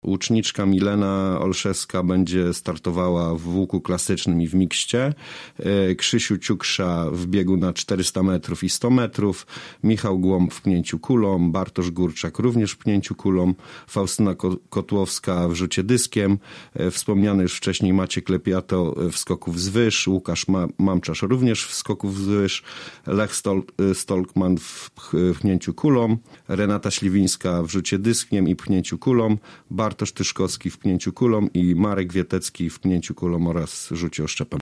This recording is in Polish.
łuczniczka Milena Olszewska będzie startowała w łuku klasycznym i w mikście. Krzysiu Ciuksza w biegu na 400 metrów i 100 metrów. Michał Głąb w pchnięciu kulą. Bartosz Górczak również w pchnięciu kulą. Faustyna Kotłowska w rzucie dyskiem. Wspomniany już wcześniej Maciek Lepiato w skoku wzwyż. Łukasz Mamczarz również w skoku wzwyż. Lech Stolkman w pchnięciu kulą. Renata Śliwińska w rzucie dyskiem i pchnięciu kulą. Bartosz Tyszkowski w pchnięciu kulą i Marek Wietecki w pchnięciu kulą oraz rzucie oszczepem.